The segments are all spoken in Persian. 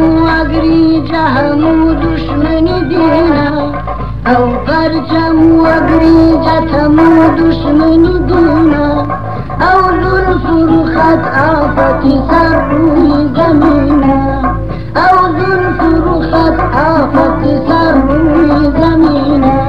و اگریج همو دشمن دینا او پرچم و اگریج همو دشمن دینا او زلف و خط آفتی سر روی زمینا او زلف و خط آفتی سر روی زمینا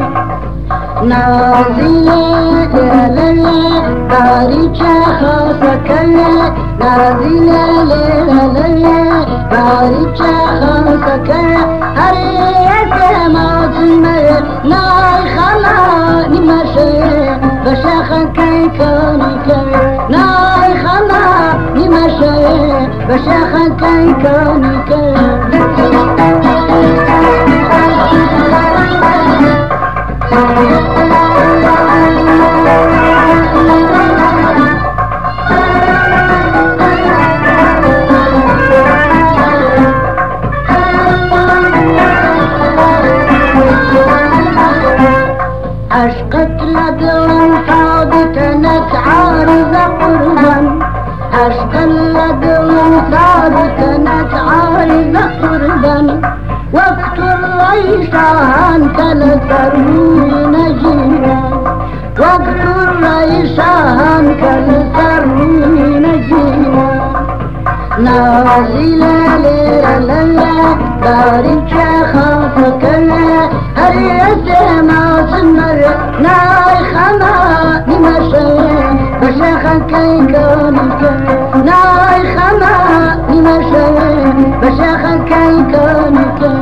نازله ليلة باريكا خاصة نازله ليلة باريكا خاصة هريت ما تمر ناي خلا نمشي بشاخ كي كوني كي ناي خلا نمشي بشاخ كي كوني كي عشقت لدوم صادتنك عارضة قربا عشق لدوم صادتنك عارضة قربا وقت الريشان كالسرور نجينا وقت الريشان كالسرور نجينا نازلة ليلة بارك خافك هريت ما سمر ناي خما نمشي بشاخ كي كونك ناي خما نمشي بشاخ كي كونك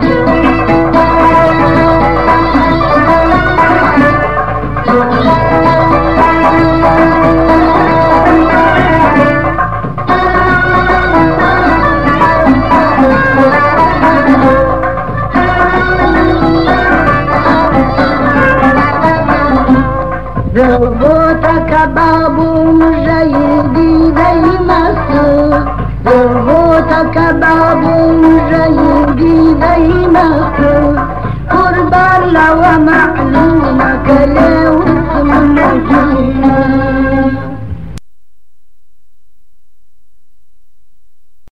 ذوبوتك بابو مجيدي زي مصر ذوبوتك بابو مجيدي زي مصر قربان لو معنا